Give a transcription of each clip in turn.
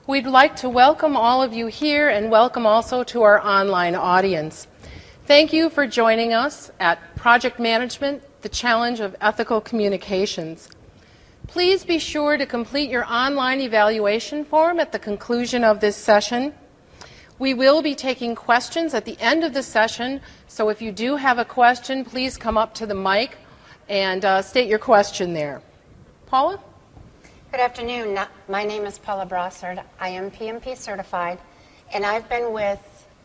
We'd like to welcome all of you here and welcome also to our online audience. Thank you for joining us at Project Management, the Challenge of Ethical Communications. Please be sure to complete your online evaluation form at the conclusion of this session. We will be taking questions at the end of the session, so if you do have a question, please come up to the mic and state your question there. Paula? Good afternoon. My name is Paula Brossard. I am PMP certified, and I've been with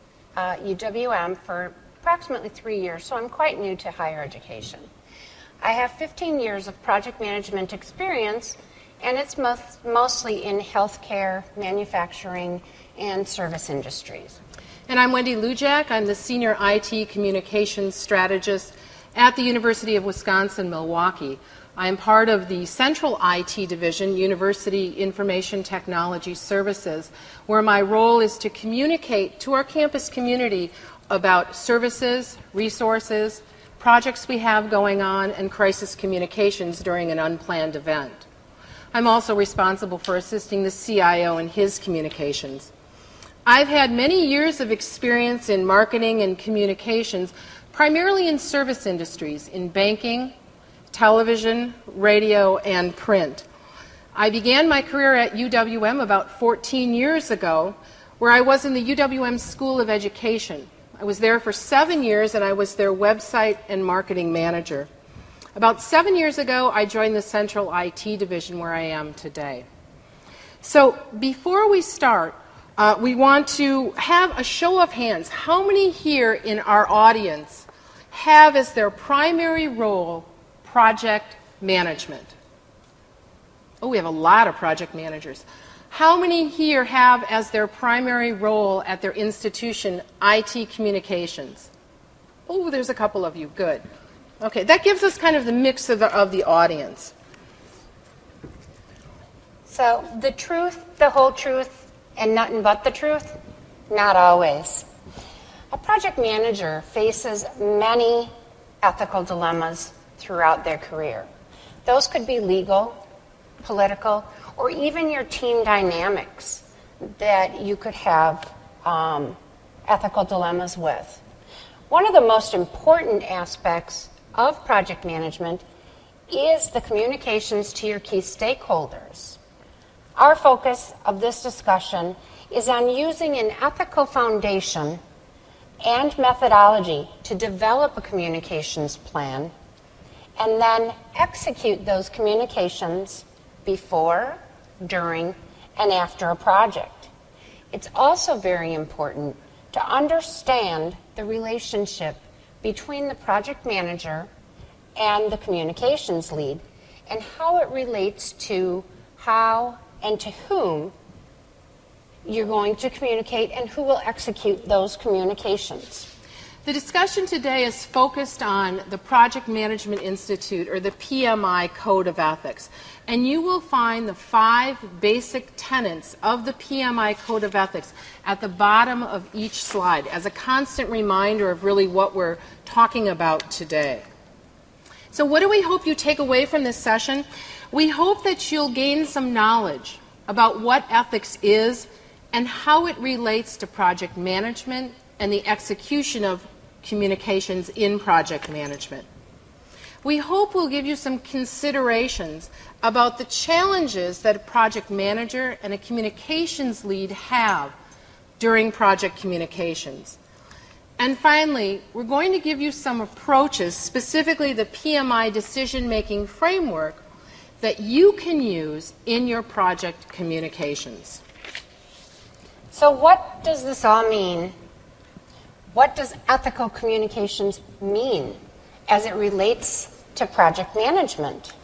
UWM for approximately 3 years, so I'm quite new to higher education. I have 15 years of project management experience, and it's mostly in healthcare, manufacturing, and service industries. And I'm Wendy Lujack. I'm the Senior IT Communications Strategist at the University of Wisconsin-Milwaukee. I am part of the Central IT Division, University Information Technology Services, where my role is to communicate to our campus community about services, resources, projects we have going on, and crisis communications during an unplanned event. I'm also responsible for assisting the CIO in his communications. I've had many years of experience in marketing and communications, primarily in service industries, in banking, television, radio, and print. I began my career at UWM about 14 years ago, where I was in the UWM School of Education. I was there for 7 years, and I was their website and marketing manager. About 7 years ago, I joined the Central IT Division, where I am today. So before we start, we want to have a show of hands. How many here in our audience have as their primary role project management? Oh, we have a lot of project managers. How many here have as their primary role at their institution IT communications? Oh, there's a couple of you. Good. Okay, that gives us kind of the mix of the audience. So the truth, the whole truth, and nothing but the truth? Not always. A project manager faces many ethical dilemmas throughout their career. Those could be legal, political, or even your team dynamics that you could have ethical dilemmas with. One of the most important aspects of project management is the communications to your key stakeholders. Our focus of this discussion is on using an ethical foundation and methodology to develop a communications plan and then execute those communications before, during, and after a project. It's also very important to understand the relationship between the project manager and the communications lead and how it relates to how and to whom you're going to communicate and who will execute those communications. The discussion today is focused on the Project Management Institute, or the PMI Code of Ethics. And you will find the 5 basic tenets of the PMI Code of Ethics at the bottom of each slide as a constant reminder of really what we're talking about today. So what do we hope you take away from this session? We hope that you'll gain some knowledge about what ethics is and how it relates to project management and the execution of communications in project management. We hope we'll give you some considerations about the challenges that a project manager and a communications lead have during project communications. And finally, we're going to give you some approaches, specifically the PMI decision-making framework, that you can use in your project communications. So what does this all mean? What does ethical communications mean as it relates to project management?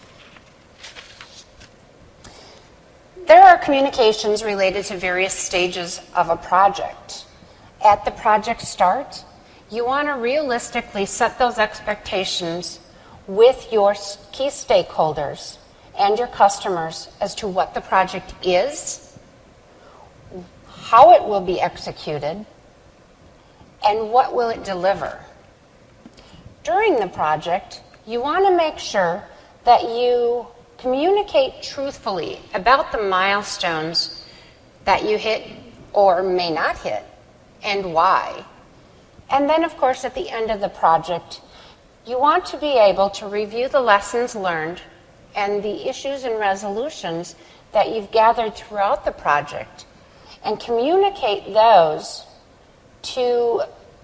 There are communications related to various stages of a project. At the project start, you want to realistically set those expectations with your key stakeholders and your customers as to what the project is, how it will be executed, and what will it deliver. During the project, you want to make sure that you communicate truthfully about the milestones that you hit or may not hit, and why. And then, of course, at the end of the project, you want to be able to review the lessons learned and the issues and resolutions that you've gathered throughout the project and communicate those to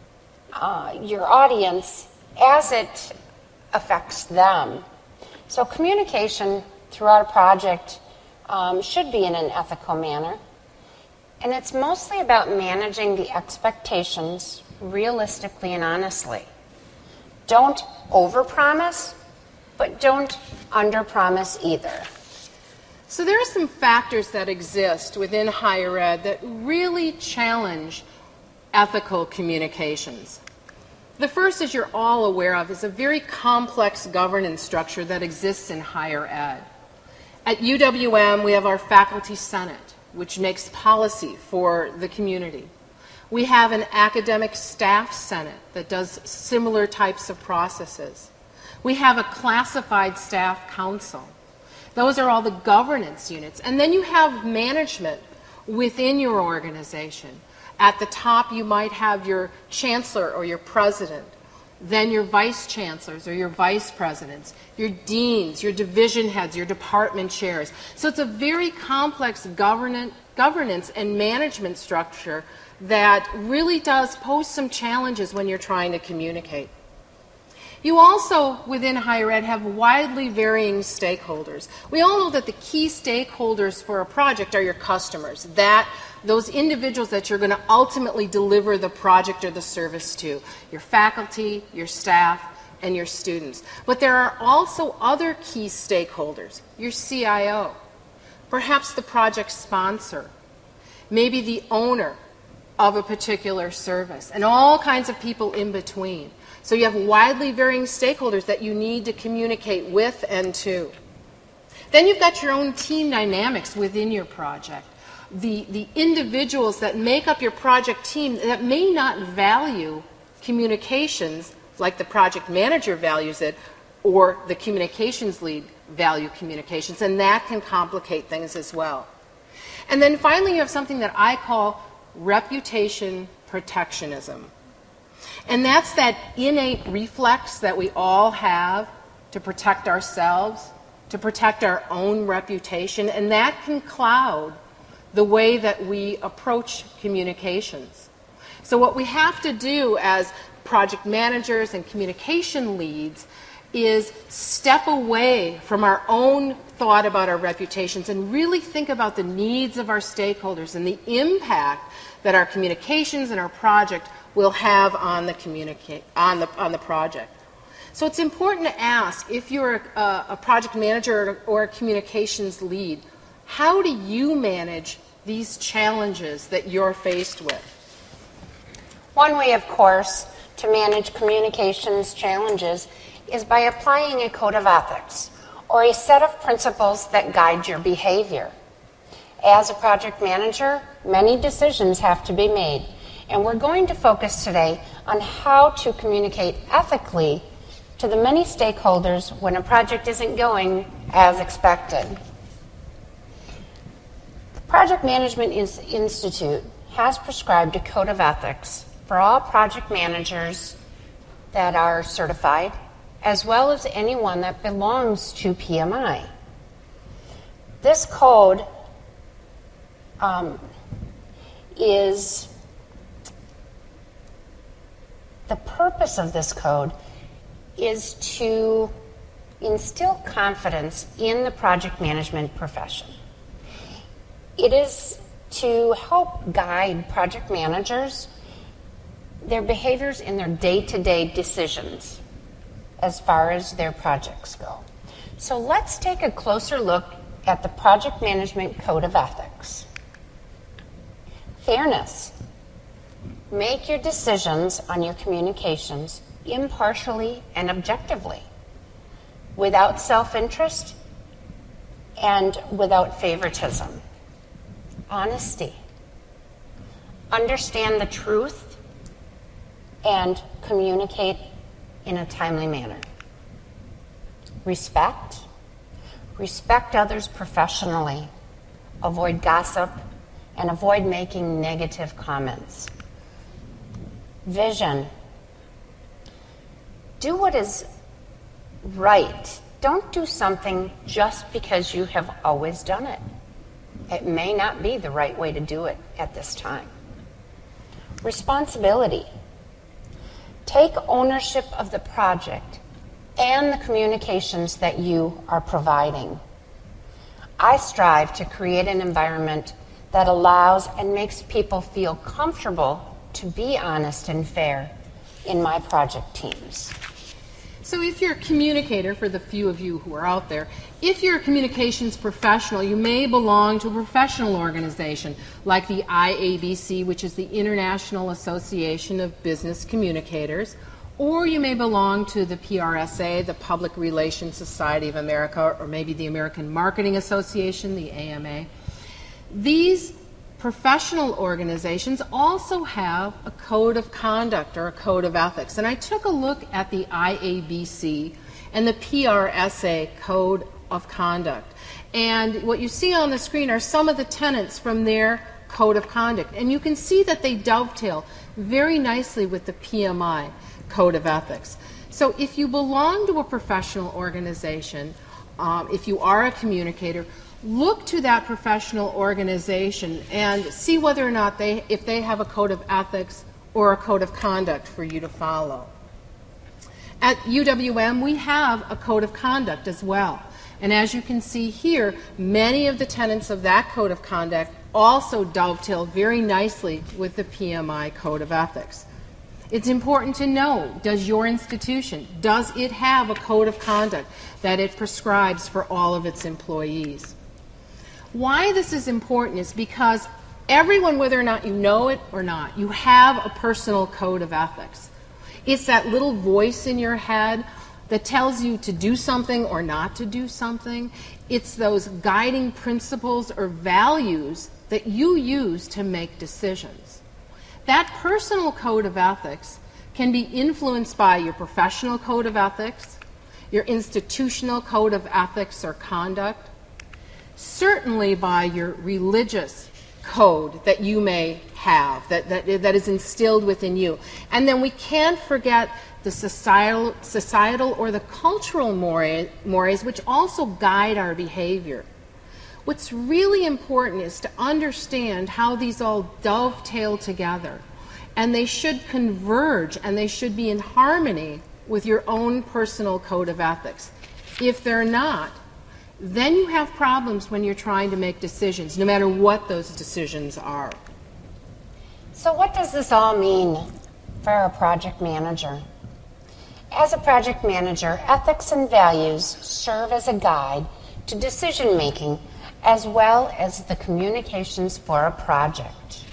your audience as it affects them. So communication throughout a project should be in an ethical manner. And it's mostly about managing the expectations realistically and honestly. Don't overpromise, but don't underpromise either. So there are some factors that exist within higher ed that really challenge ethical communications. The first, as you're all aware of, is a very complex governance structure that exists in higher ed. At UWM, we have our Faculty Senate, which makes policy for the community. We have an Academic Staff Senate that does similar types of processes. We have a Classified Staff Council. Those are all the governance units. And then you have management within your organization. At the top, you might have your chancellor or your president, then your vice chancellors or your vice presidents, your deans, your division heads, your department chairs. So it's a very complex governance and management structure that really does pose some challenges when you're trying to communicate. You also, within higher ed, have widely varying stakeholders. We all know that the key stakeholders for a project are your customers, those individuals that you're going to ultimately deliver the project or the service to, your faculty, your staff, and your students. But there are also other key stakeholders, your CIO, perhaps the project sponsor, maybe the owner of a particular service, and all kinds of people in between. So you have widely varying stakeholders that you need to communicate with and to. Then you've got your own team dynamics within your project. The individuals that make up your project team that may not value communications like the project manager values it or the communications lead value communications, and that can complicate things as well. And then finally you have something that I call reputation protectionism. And that's that innate reflex that we all have to protect ourselves, to protect our own reputation, and that can cloud the way that we approach communications. So what we have to do as project managers and communication leads is step away from our own thought about our reputations and really think about the needs of our stakeholders and the impact that our communications and our project will have on the project. So it's important to ask, if you're a project manager or a communications lead, how do you manage these challenges that you're faced with? One way, of course, to manage communications challenges is by applying a code of ethics or a set of principles that guide your behavior. As a project manager, many decisions have to be made, and we're going to focus today on how to communicate ethically to the many stakeholders when a project isn't going as expected. The Project Management Institute has prescribed a code of ethics for all project managers that are certified, as well as anyone that belongs to PMI. This code the purpose of this code is to instill confidence in the project management profession. It is to help guide project managers, their behaviors in their day-to-day decisions as far as their projects go. So let's take a closer look at the Project Management Code of Ethics. Fairness. Make your decisions on your communications impartially and objectively, without self-interest and without favoritism. Honesty. Understand the truth and communicate in a timely manner. Respect. Respect others professionally. Avoid gossip and avoid making negative comments. Vision. Do what is right. Don't do something just because you have always done it. It may not be the right way to do it at this time. Responsibility. Take ownership of the project and the communications that you are providing. I strive to create an environment that allows and makes people feel comfortable to be honest and fair in my project teams. So if you're a communicator, for the few of you who are out there, if you're a communications professional, you may belong to a professional organization like the IABC, which is the International Association of Business Communicators, or you may belong to the PRSA, the Public Relations Society of America, or maybe the American Marketing Association, the AMA. These professional organizations also have a code of conduct or a code of ethics. And I took a look at the IABC and the PRSA code of conduct. And what you see on the screen are some of the tenets from their code of conduct. And you can see that they dovetail very nicely with the PMI code of ethics. So if you belong to a professional organization, if you are a communicator, look to that professional organization and see whether or not if they have a code of ethics or a code of conduct for you to follow. At UWM, we have a code of conduct as well. And as you can see here, many of the tenets of that code of conduct also dovetail very nicely with the PMI code of ethics. It's important to know, does your institution, does it have a code of conduct that it prescribes for all of its employees? Why this is important is because everyone, whether or not you know it or not, you have a personal code of ethics. It's that little voice in your head that tells you to do something or not to do something. It's those guiding principles or values that you use to make decisions. That personal code of ethics can be influenced by your professional code of ethics, your institutional code of ethics or conduct, certainly by your religious code that you may have, that is instilled within you. And then we can't forget the societal or the cultural mores which also guide our behavior. What's really important is to understand how these all dovetail together, and they should converge and they should be in harmony with your own personal code of ethics. If they're not, then you have problems when you're trying to make decisions, no matter what those decisions are. So what does this all mean for a project manager? As a project manager, ethics and values serve as a guide to decision making as well as the communications for a project.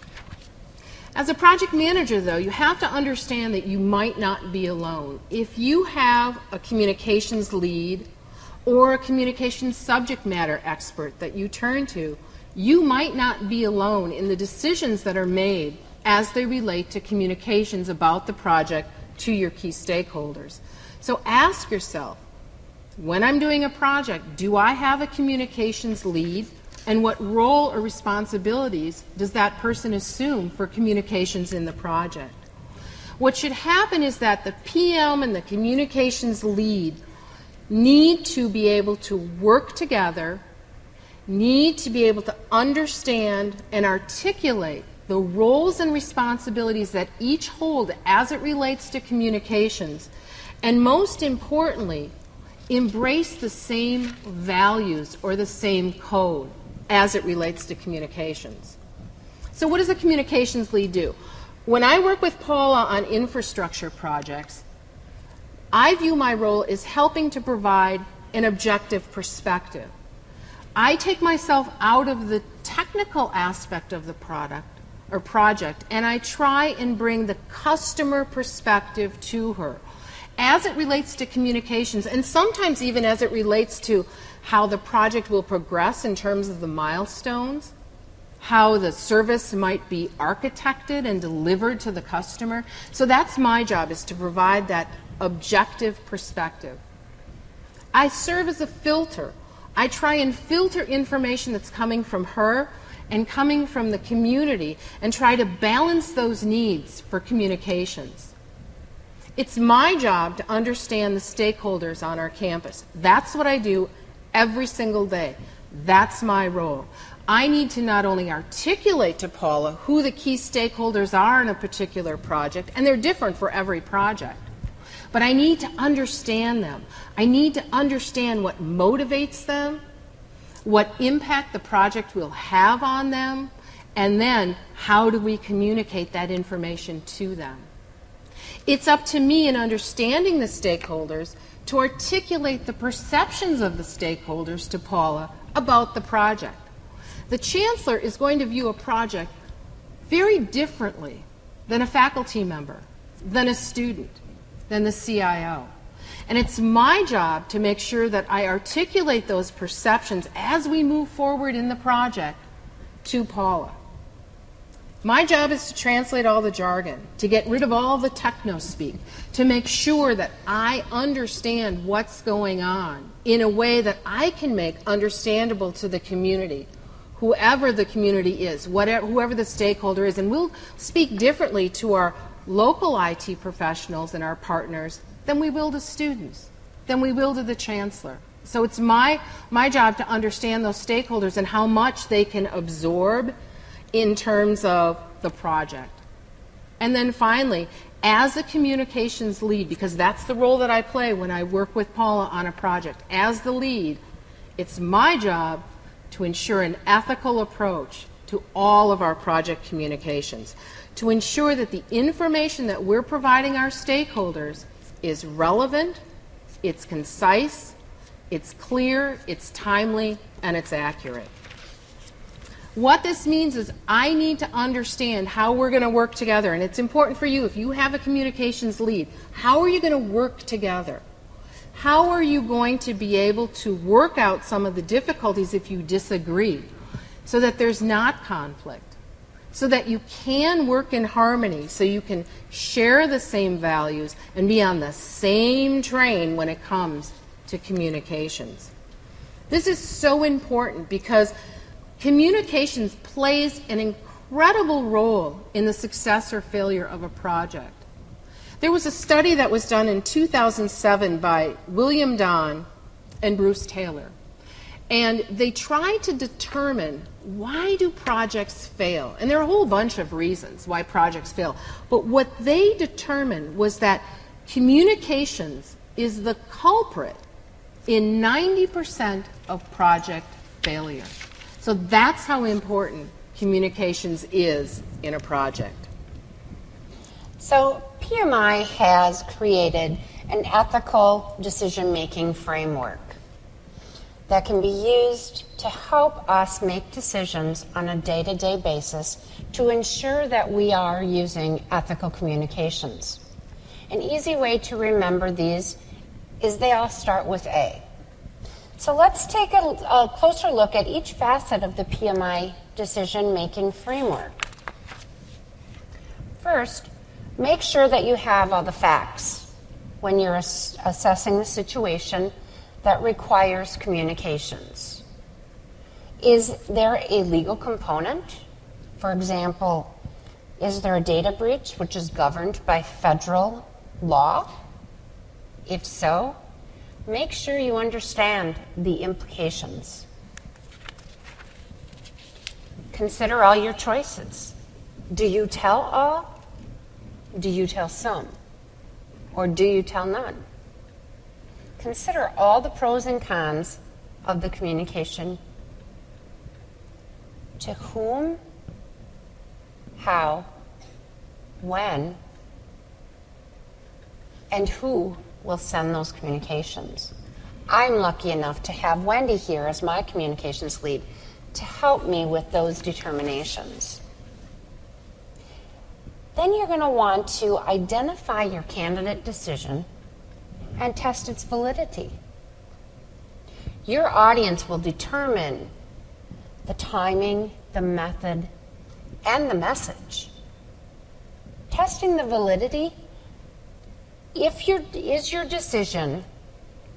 As a project manager, though, you have to understand that you might not be alone. If you have a communications lead or a communications subject matter expert that you turn to, you might not be alone in the decisions that are made as they relate to communications about the project to your key stakeholders. So ask yourself, when I'm doing a project, do I have a communications lead? And what role or responsibilities does that person assume for communications in the project? What should happen is that the PM and the communications lead need to be able to work together, need to be able to understand and articulate the roles and responsibilities that each hold as it relates to communications, and most importantly, embrace the same values or the same code as it relates to communications. So what does a communications lead do? When I work with Paula on infrastructure projects, I view my role as helping to provide an objective perspective. I take myself out of the technical aspect of the product or project, and I try and bring the customer perspective to her as it relates to communications, and sometimes even as it relates to how the project will progress in terms of the milestones, how the service might be architected and delivered to the customer. So that's my job, is to provide that objective perspective. I serve as a filter. I try and filter information that's coming from her and coming from the community and try to balance those needs for communications. It's my job to understand the stakeholders on our campus. That's what I do every single day. That's my role. I need to not only articulate to Paula who the key stakeholders are in a particular project, and they're different for every project, but I need to understand them. I need to understand what motivates them, what impact the project will have on them, and then how do we communicate that information to them. It's up to me in understanding the stakeholders to articulate the perceptions of the stakeholders to Paula about the project. The chancellor is going to view a project very differently than a faculty member, than a student, than the CIO. And it's my job to make sure that I articulate those perceptions as we move forward in the project to Paula. My job is to translate all the jargon, to get rid of all the techno-speak, to make sure that I understand what's going on in a way that I can make understandable to the community, whoever the community is, whoever the stakeholder is. And we'll speak differently to our local IT professionals and our partners than we will to students, than we will to the chancellor. So it's my job to understand those stakeholders and how much they can absorb in terms of the project. And then finally, as a communications lead, because that's the role that I play when I work with Paula on a project, as the lead, it's my job to ensure an ethical approach to all of our project communications, to ensure that the information that we're providing our stakeholders is relevant, it's concise, it's clear, it's timely, and it's accurate. What this means is I need to understand how we're going to work together, and it's important for you, if you have a communications lead, how are you going to work together? How are you going to be able to work out some of the difficulties if you disagree, so that there's not conflict, so that you can work in harmony, so you can share the same values and be on the same train when it comes to communications? This is so important because communications plays an incredible role in the success or failure of a project. There was a study that was done in 2007 by William Don and Bruce Taylor, and they tried to determine why do projects fail. And there are a whole bunch of reasons why projects fail, but what they determined was that communications is the culprit in 90% of project failure. So that's how important communications is in a project. So PMI has created an ethical decision-making framework that can be used to help us make decisions on a day-to-day basis to ensure that we are using ethical communications. An easy way to remember these is they all start with A. So let's take a closer look at each facet of the PMI decision-making framework. First, make sure that you have all the facts when you're assessing the situation that requires communications. Is there a legal component? For example, is there a data breach which is governed by federal law? If so, make sure you understand the implications. Consider all your choices. Do you tell all? Do you tell some? Or do you tell none? Consider all the pros and cons of the communication. To whom, how, when, and who will send those communications. I'm lucky enough to have Wendy here as my communications lead to help me with those determinations. Then you're going to want to identify your candidate decision and test its validity. Your audience will determine the timing, the method, and the message. Testing the validity, is your decision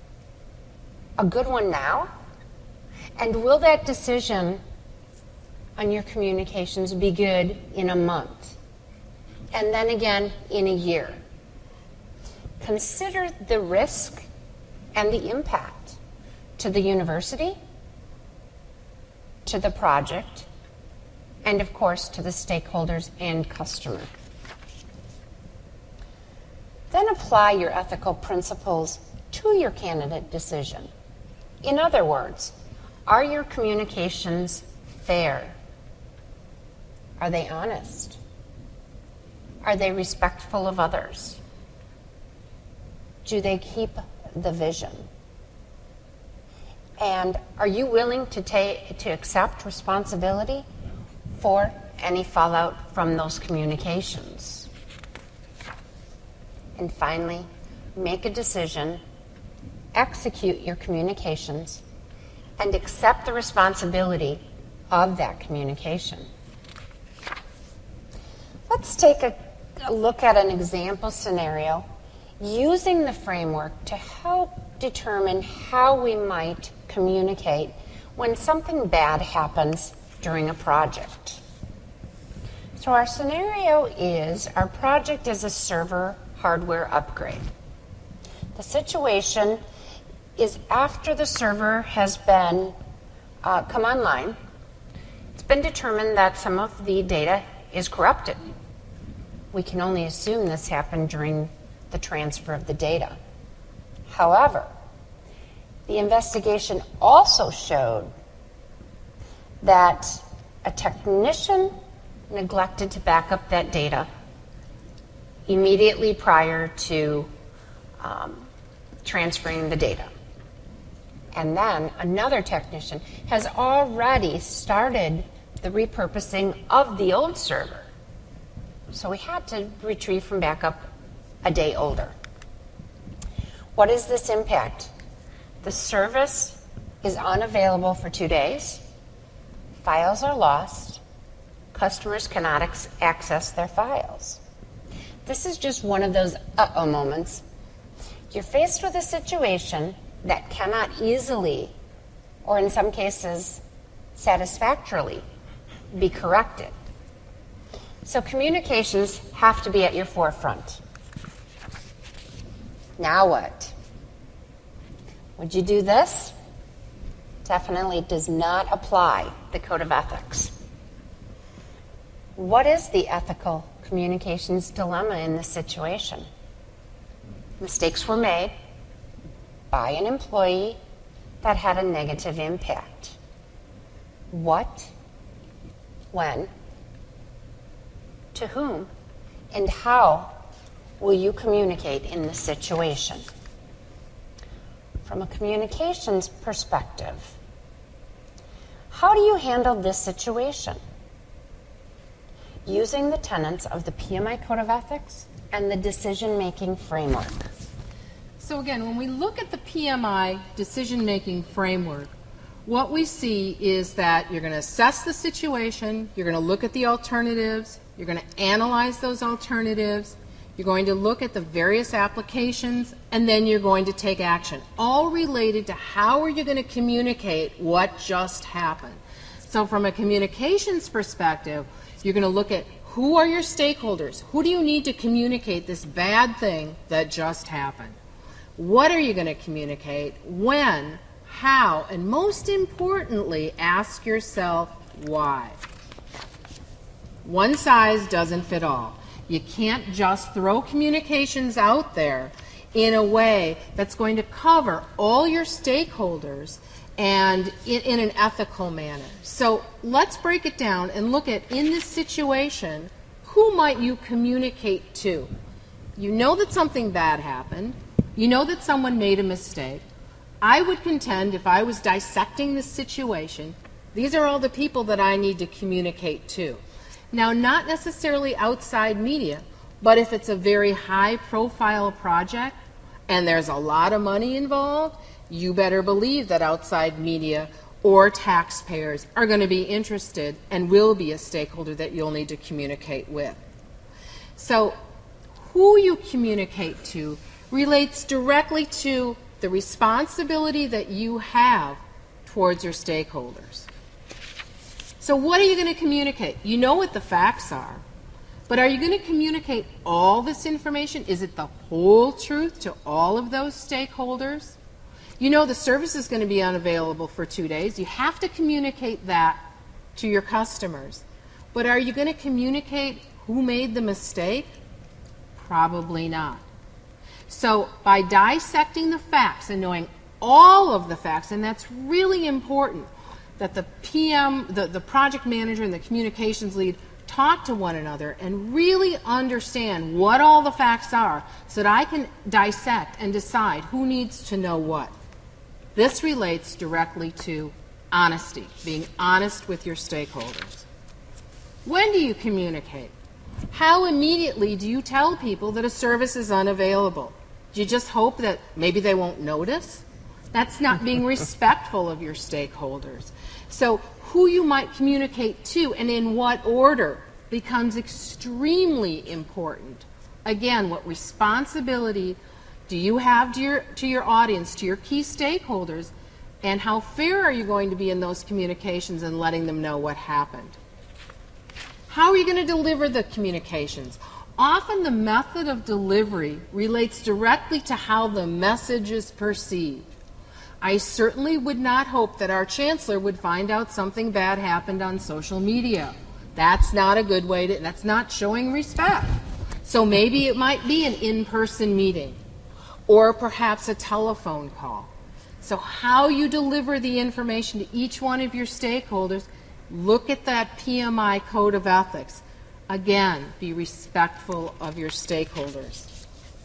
a good one now? And will that decision on your communications be good in a month, and then again in a year. Consider the risk and the impact to the university, to the project, and of course to the stakeholders and customer. Then apply your ethical principles to your candidate decision. In other words, are your communications fair? Are they honest? Are they respectful of others? Do they keep the vision? And are you willing to accept responsibility for any fallout from those communications? And finally, make a decision, execute your communications, and accept the responsibility of that communication. Let's take a look at an example scenario using the framework to help determine how we might communicate when something bad happens during a project. So our scenario is our project is a server hardware upgrade. The situation is after the server has been come online, it's been determined that some of the data is corrupted. We can only assume this happened during the transfer of the data. However, the investigation also showed that a technician neglected to back up that data immediately prior to transferring the data. And then another technician has already started the repurposing of the old server. So we had to retrieve from backup a day older. What is this impact? The service is unavailable for 2 days. Files are lost. Customers cannot access their files. This is just one of those uh-oh moments. You're faced with a situation that cannot easily, or in some cases, satisfactorily, be corrected. So communications have to be at your forefront. Now what? Would you do this? Definitely does not apply the Code of Ethics. What is the ethical communications dilemma in this situation? Mistakes were made by an employee that had a negative impact. What, when, to whom, and how will you communicate in this situation? From a communications perspective, how do you handle this situation? Using the tenets of the PMI Code of Ethics and the decision-making framework. So again, when we look at the PMI decision-making framework, what we see is that you're going to assess the situation, you're going to look at the alternatives, you're going to analyze those alternatives, you're going to look at the various applications, and then you're going to take action, all related to how are you going to communicate what just happened. So from a communications perspective, you're going to look at who are your stakeholders, who do you need to communicate this bad thing that just happened. What are you going to communicate, when, how, and most importantly, ask yourself why. One size doesn't fit all. You can't just throw communications out there in a way that's going to cover all your stakeholders and in an ethical manner. So let's break it down and look at, in this situation, who might you communicate to? You know that something bad happened. You know that someone made a mistake. I would contend, if I was dissecting this situation, these are all the people that I need to communicate to. Now, not necessarily outside media, but if it's a very high-profile project and there's a lot of money involved, you better believe that outside media or taxpayers are going to be interested and will be a stakeholder that you'll need to communicate with. So, who you communicate to relates directly to the responsibility that you have towards your stakeholders. So what are you going to communicate? You know what the facts are, but are you going to communicate all this information? Is it the whole truth to all of those stakeholders? You know the service is going to be unavailable for 2 days. You have to communicate that to your customers. But are you going to communicate who made the mistake? Probably not. So by dissecting the facts and knowing all of the facts, and that's really important, that the PM, the project manager and the communications lead talk to one another and really understand what all the facts are so that I can dissect and decide who needs to know what. This relates directly to honesty, being honest with your stakeholders. When do you communicate? How immediately do you tell people that a service is unavailable? Do you just hope that maybe they won't notice? That's not being respectful of your stakeholders. So who you might communicate to and in what order becomes extremely important. Again, what responsibility do you have to your audience, to your key stakeholders, and how fair are you going to be in those communications and letting them know what happened? How are you going to deliver the communications? Often the method of delivery relates directly to how the message is perceived. I certainly would not hope that our chancellor would find out something bad happened on social media. That's not a good way to, that's not showing respect. So maybe it might be an in-person meeting or perhaps a telephone call. So how you deliver the information to each one of your stakeholders, look at that PMI code of ethics. Again, be respectful of your stakeholders.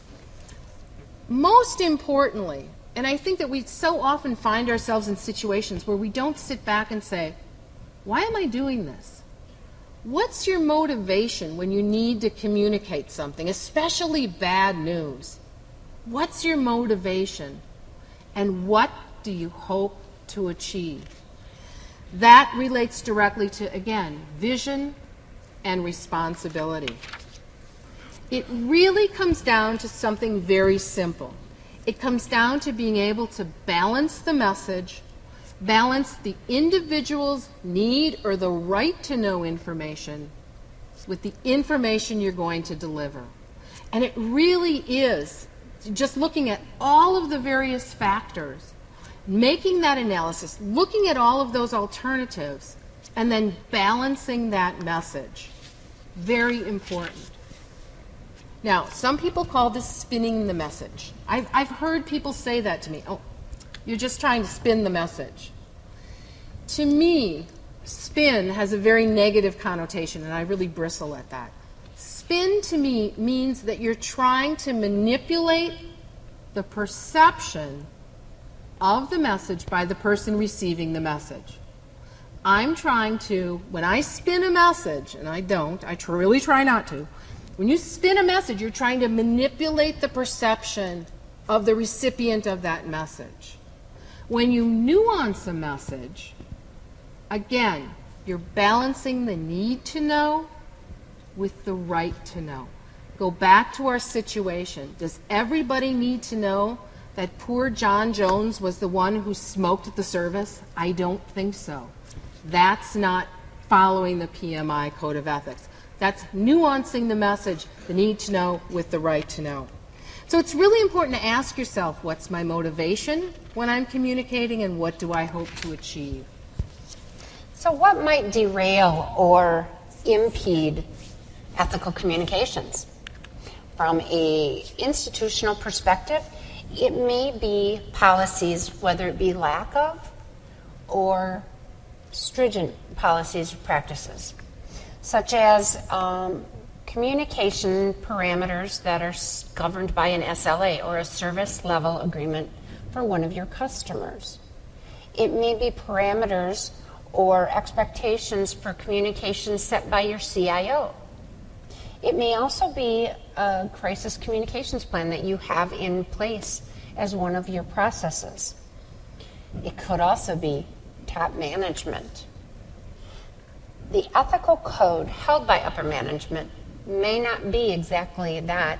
Most importantly, and I think that we so often find ourselves in situations where we don't sit back and say, why am I doing this? What's your motivation when you need to communicate something, especially bad news? What's your motivation? And what do you hope to achieve? That relates directly to, again, vision and responsibility. It really comes down to something very simple. It comes down to being able to balance the message, balance the individual's need or the right to know information with the information you're going to deliver. And it really is just looking at all of the various factors, making that analysis, looking at all of those alternatives, and then balancing that message. Very important. Now, some people call this spinning the message. I've heard people say that to me. Oh, you're just trying to spin the message. To me, spin has a very negative connotation, and I really bristle at that. Spin to me means that you're trying to manipulate the perception of the message by the person receiving the message. I'm trying to, when I spin a message, and I don't, I really try not to, when you spin a message, you're trying to manipulate the perception of the recipient of that message. When you nuance a message, again, you're balancing the need to know with the right to know. Go back to our situation. Does everybody need to know that poor John Jones was the one who smoked at the service? I don't think so. That's not following the PMI Code of Ethics. That's nuancing the message, the need to know with the right to know. So it's really important to ask yourself, what's my motivation when I'm communicating, and what do I hope to achieve? So what might derail or impede ethical communications? From an institutional perspective, it may be policies, whether it be lack of or stringent policies or practices, such as communication parameters that are governed by an SLA or a service level agreement for one of your customers. It may be parameters or expectations for communication set by your CIO. It may also be a crisis communications plan that you have in place as one of your processes. It could also be top management. The ethical code held by upper management may not be exactly that,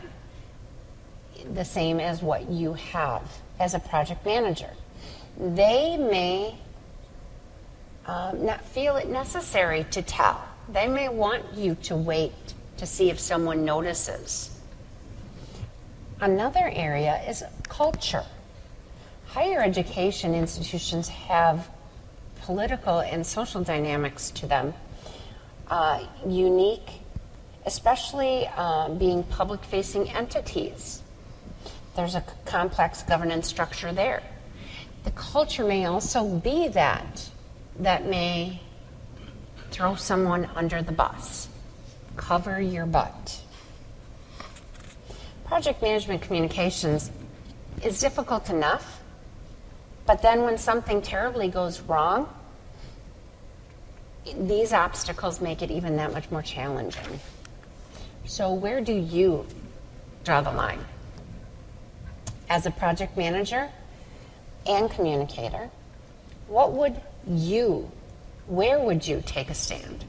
the same as what you have as a project manager. They may not feel it necessary to tell. They may want you to wait to see if someone notices. Another area is culture. Higher education institutions have political and social dynamics to them, unique, especially being public-facing entities. There's a complex governance structure there. The culture may also be that may throw someone under the bus. Cover your butt. Project management communications is difficult enough, but then when something terribly goes wrong, these obstacles make it even that much more challenging. So where do you draw the line? As a project manager and communicator, where would you take a stand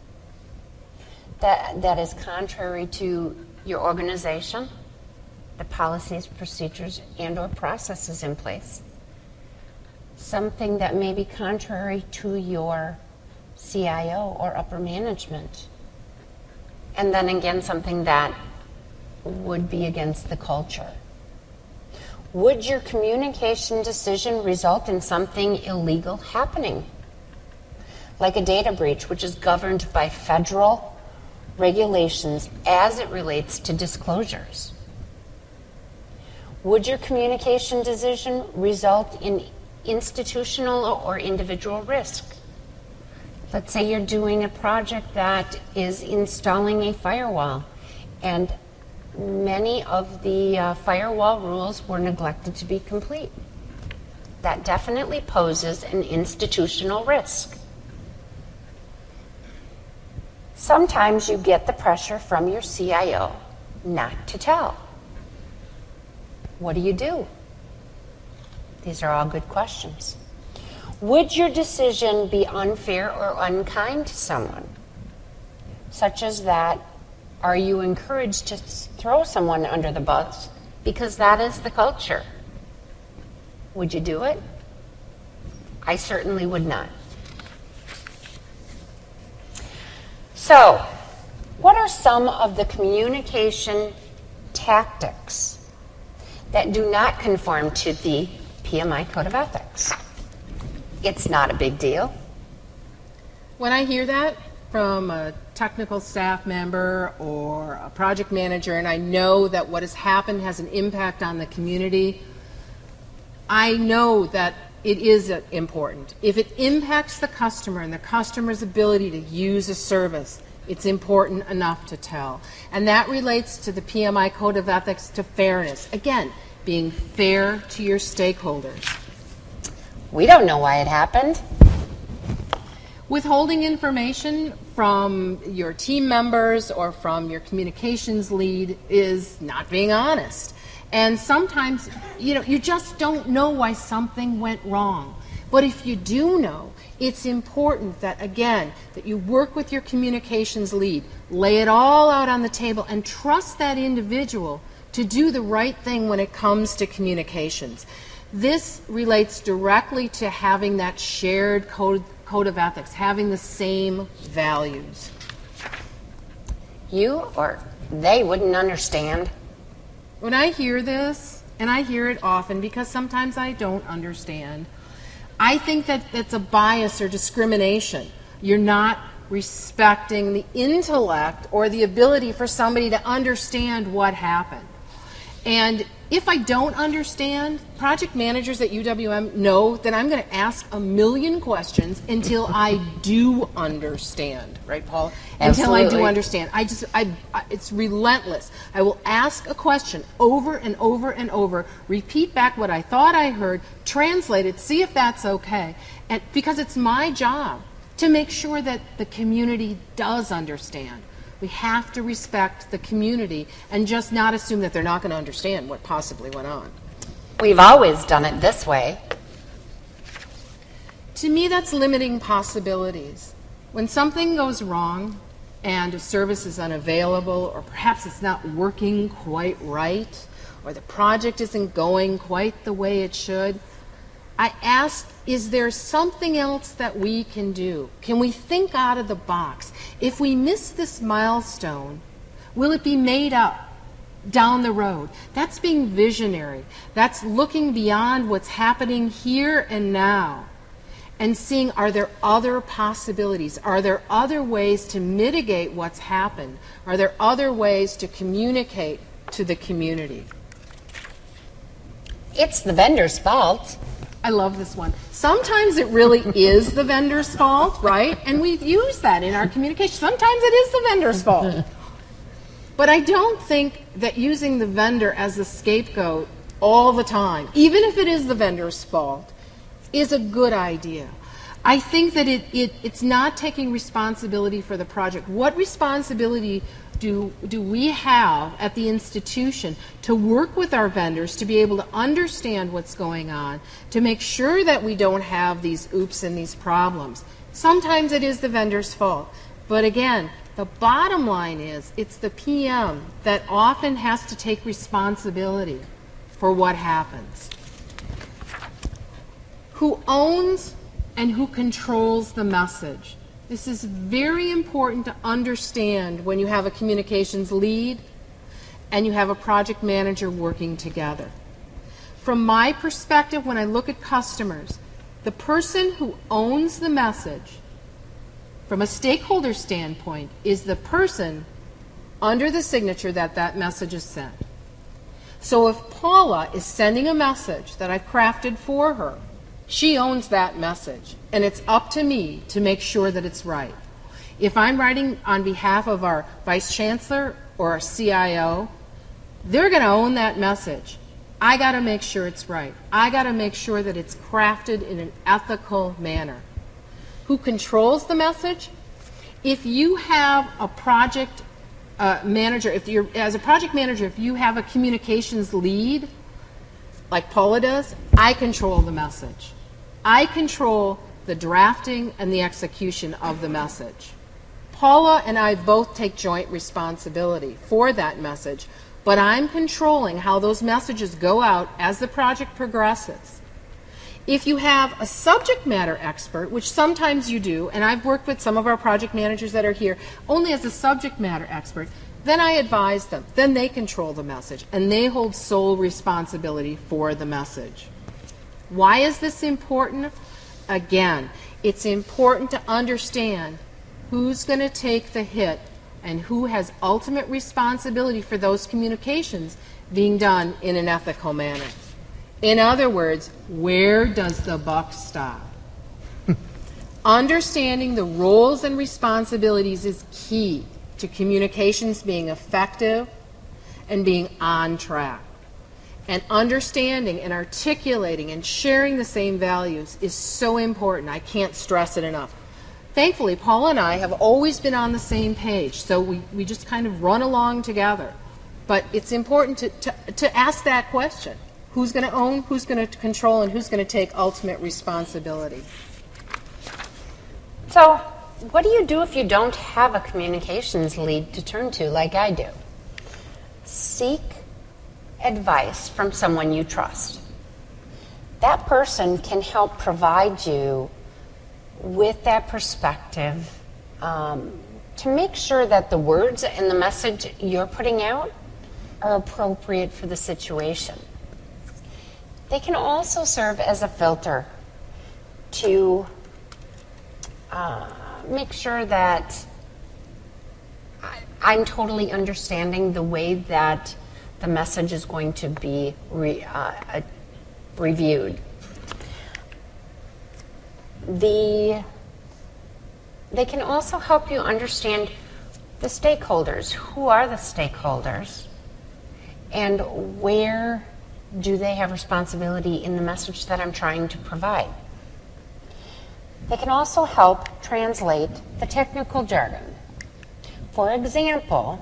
that is contrary to your organization, the policies, procedures, and or processes in place? Something that may be contrary to your CIO or upper management. And then again, something that would be against the culture. Would your communication decision result in something illegal happening? Like a data breach, which is governed by federal regulations as it relates to disclosures. Would your communication decision result in institutional or individual risk? Let's say you're doing a project that is installing a firewall, and many of the firewall rules were neglected to be complete. That definitely poses an institutional risk. Sometimes you get the pressure from your CIO not to tell. What do? These are all good questions. Would your decision be unfair or unkind to someone? Such as that, are you encouraged to throw someone under the bus because that is the culture? Would you do it? I certainly would not. So, what are some of the communication tactics that do not conform to the PMI Code of Ethics? It's not a big deal. When I hear that from a technical staff member or a project manager, and I know that what has happened has an impact on the community, I know that it is important. If it impacts the customer and the customer's ability to use a service, it's important enough to tell. And that relates to the PMI Code of Ethics, to fairness. Again, being fair to your stakeholders. We don't know why it happened. Withholding information from your team members or from your communications lead is not being honest. And sometimes, you just don't know why something went wrong. But if you do know, it's important that, again, that you work with your communications lead, lay it all out on the table, and trust that individual to do the right thing when it comes to communications. This relates directly to having that shared code of ethics, having the same values. You or they wouldn't understand. When I hear this, and I hear it often because sometimes I don't understand, I think that it's a bias or discrimination. You're not respecting the intellect or the ability for somebody to understand what happened. And if I don't understand, project managers at UWM know that I'm going to ask a million questions until I do understand, right, Paula? Absolutely. Until I do understand. It's relentless. I will ask a question over and over and over, repeat back what I thought I heard, translate it, see if that's okay, and because it's my job to make sure that the community does understand. We have to respect the community and just not assume that they're not going to understand what possibly went on. We've always done it this way. To me, that's limiting possibilities. When something goes wrong and a service is unavailable, or perhaps it's not working quite right, or the project isn't going quite the way it should, I ask is there something else that we can do? Can we think out of the box? If we miss this milestone, will it be made up down the road? That's being visionary. That's looking beyond what's happening here and now and seeing, are there other possibilities? Are there other ways to mitigate what's happened? Are there other ways to communicate to the community? It's the vendor's fault. I love this one. Sometimes it really is the vendor's fault, right? And we've used that in our communication. Sometimes it is the vendor's fault. But I don't think that using the vendor as the scapegoat all the time, even if it is the vendor's fault, is a good idea. I think that it's not taking responsibility for the project. What responsibility do we have at the institution to work with our vendors to be able to understand what's going on, to make sure that we don't have these oops and these problems? Sometimes it is the vendor's fault. But again, the bottom line is it's the PM that often has to take responsibility for what happens. Who owns and who controls the message? This is very important to understand when you have a communications lead and you have a project manager working together. From my perspective, when I look at customers, the person who owns the message from a stakeholder standpoint is the person under the signature that that message is sent. So if Paula is sending a message that I've crafted for her, she owns that message, and it's up to me to make sure that it's right. If I'm writing on behalf of our Vice Chancellor or our CIO, they're going to own that message. I got to make sure it's right. I got to make sure that it's crafted in an ethical manner. Who controls the message? If you have a project manager, as a project manager, if you have a communications lead, like Paula does, I control the message. I control the drafting and the execution of the message. Paula and I both take joint responsibility for that message, but I'm controlling how those messages go out as the project progresses. If you have a subject matter expert, which sometimes you do, and I've worked with some of our project managers that are here only as a subject matter expert, then I advise them. Then they control the message, and they hold sole responsibility for the message. Why is this important? Again, it's important to understand who's going to take the hit and who has ultimate responsibility for those communications being done in an ethical manner. In other words, where does the buck stop? Understanding the roles and responsibilities is key to communications being effective and being on track. And understanding and articulating and sharing the same values is so important. I can't stress it enough. Thankfully, Paula and I have always been on the same page, so we just kind of run along together. But it's important to ask that question. Who's going to own, who's going to control, and who's going to take ultimate responsibility? So, what do you do if you don't have a communications lead to turn to like I do? Seek advice from someone you trust. That person can help provide you with that perspective to make sure that the words and the message you're putting out are appropriate for the situation. They can also serve as a filter to make sure that I'm totally understanding the way that the message is going to be reviewed. They can also help you understand the stakeholders. Who are the stakeholders? And where do they have responsibility in the message that I'm trying to provide? They can also help translate the technical jargon. For example,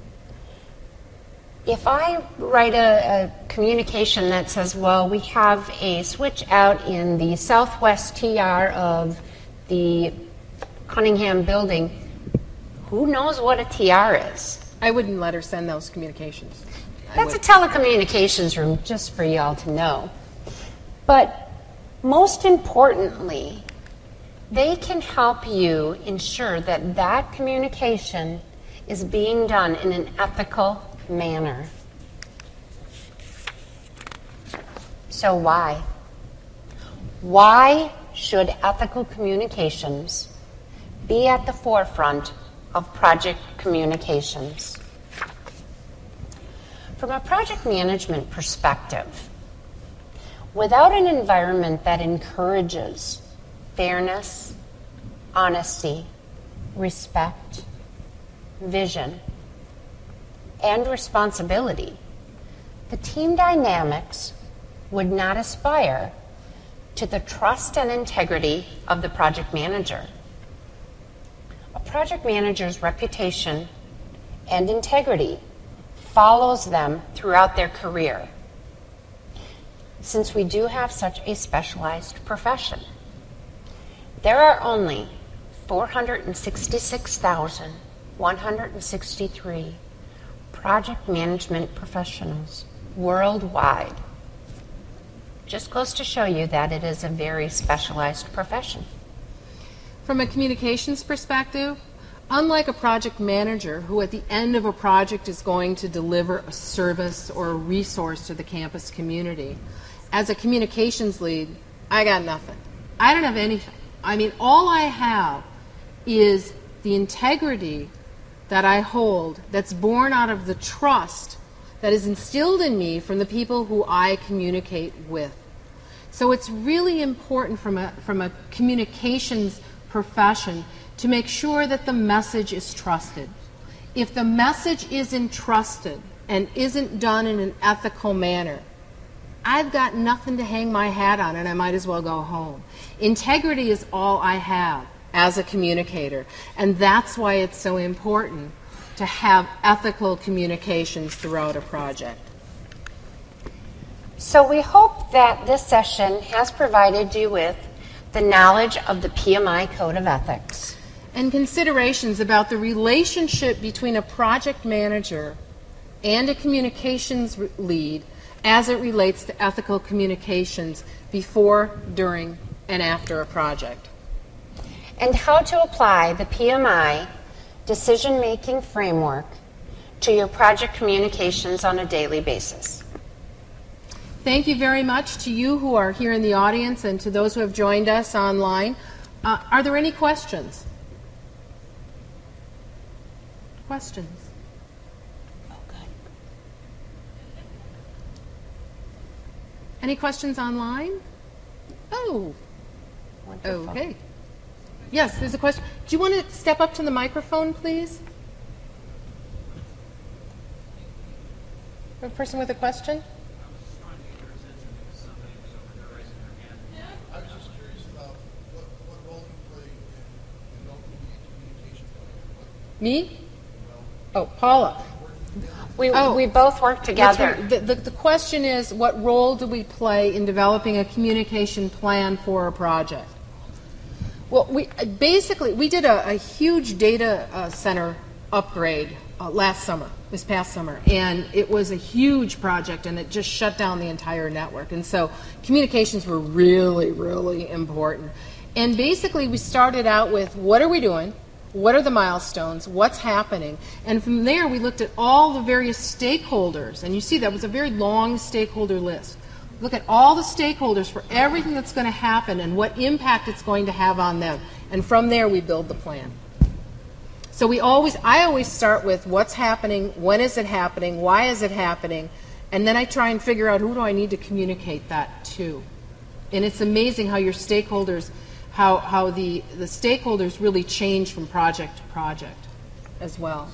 if I write a communication that says, well, we have a switch out in the southwest TR of the Cunningham building, who knows what a TR is? I wouldn't let her send those communications. That's a telecommunications room, just for y'all to know. But Most importantly, they can help you ensure that that communication is being done in an ethical manner. So why? Why should ethical communications be at the forefront of project communications? From a project management perspective, without an environment that encourages fairness, honesty, respect, vision, and responsibility, the team dynamics would not aspire to the trust and integrity of the project manager. A project manager's reputation and integrity follows them throughout their career, since we do have such a specialized profession. There are only 466,163 project management professionals worldwide. Just goes to show you that it is a very specialized profession. From a communications perspective, unlike a project manager who at the end of a project is going to deliver a service or a resource to the campus community, as a communications lead, I got nothing. I don't have anything. I mean, all I have is the integrity that I hold that's born out of the trust that is instilled in me from the people who I communicate with. So it's really important from a communications profession to make sure that the message is trusted. If the message isn't trusted and isn't done in an ethical manner, I've got nothing to hang my hat on, and I might as well go home. Integrity is all I have as a communicator, and that's why it's so important to have ethical communications throughout a project. So we hope that this session has provided you with the knowledge of the PMI Code of Ethics. And considerations about the relationship between a project manager and a communications lead as it relates to ethical communications before, during, and after a project. And how to apply the PMI decision-making framework to your project communications on a daily basis. Thank you very much to you who are here in the audience and to those who have joined us online. Are there any questions? Questions? Any questions online? Oh, Wonderful. okay. Yes, there's a question. Do you want to step up to the microphone, please? A person with a question? I was just curious about what role you play in developing the communication plan. Me? Oh, Paula. We both work together. That's right. The question is, what role do we play in developing a communication plan for a project? Well, we did a huge data center upgrade this past summer, and it was a huge project, and it just shut down the entire network. And so communications were really, really important. And basically, we started out with, what are we doing? What are the milestones? What's happening? And from there, we looked at all the various stakeholders. And you see, that was a very long stakeholder list. Look at all the stakeholders for everything that's going to happen and what impact it's going to have on them. And from there, we build the plan. So I always start with what's happening, when is it happening, why is it happening, and then I try and figure out who do I need to communicate that to. And it's amazing how your stakeholders, how the stakeholders really change from project to project as well.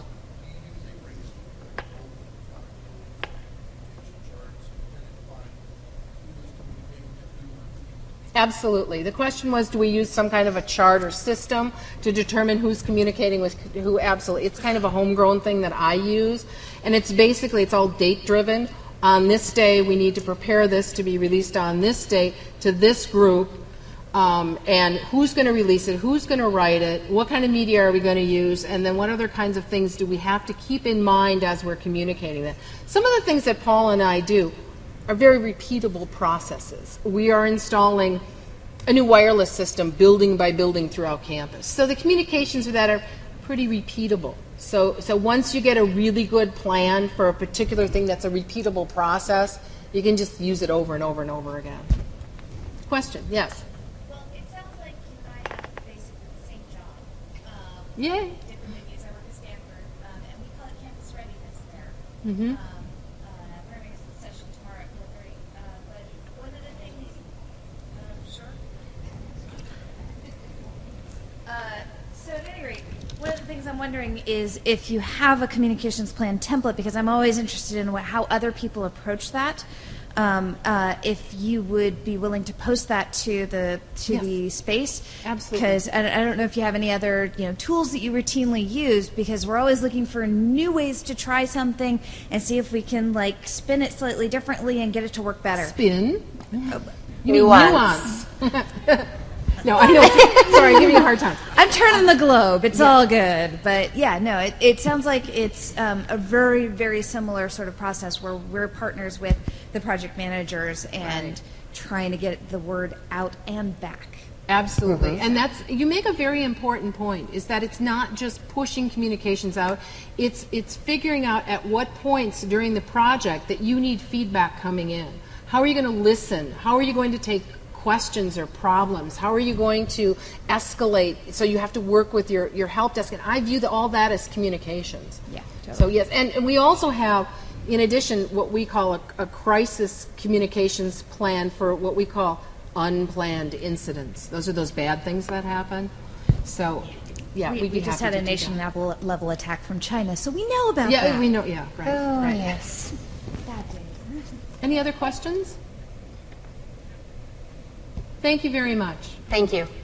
Absolutely. The question was, do we use some kind of a chart or system to determine who's communicating with who? Absolutely. It's kind of a homegrown thing that I use, and it's all date driven. On this day, we need to prepare this to be released on this date to this group, and who's going to release it, who's going to write it, what kind of media are we going to use, and then what other kinds of things do we have to keep in mind as we're communicating that. Some of the things that Paul and I do are very repeatable processes. We are installing a new wireless system building by building throughout campus. So the communications for that are pretty repeatable. So once you get a really good plan for a particular thing that's a repeatable process, you can just use it over and over and over again. Question? Yes. Well, it sounds like you and I have basically the same job. Yay. Different venues. I work at Stanford, and we call it campus readiness there. Mm-hmm. We're having a session tomorrow at 4:30. But one of the things, sure. So at any rate, one of the things I'm wondering is if you have a communications plan template, because I'm always interested in how other people approach that. If you would be willing to post that to the space, Absolutely. Because I don't know if you have any other tools that you routinely use, because we're always looking for new ways to try something and see if we can spin it slightly differently and get it to work better. Spin? You Nuance. mean nuance. No, I know. Sorry, I'm giving you a hard time. I'm turning the globe. It's all good. But yeah, no, it sounds like it's a very, very similar sort of process where we're partners with the project managers and trying to get the word out and back. Absolutely. And you make a very important point, is that it's not just pushing communications out, it's figuring out at what points during the project that you need feedback coming in. How are you going to listen? How are you going to take questions or problems? How are you going to escalate? So you have to work with your help desk. And I view all that as communications. Yeah, totally. So yes, and we also have, in addition, what we call a crisis communications plan for what we call unplanned incidents. Those are those bad things that happen. So yeah, we just had a nation level attack from China, so we know about that. Yeah, we know. Yeah, right. Oh, right. yes. Any other questions? Thank you very much. Thank you.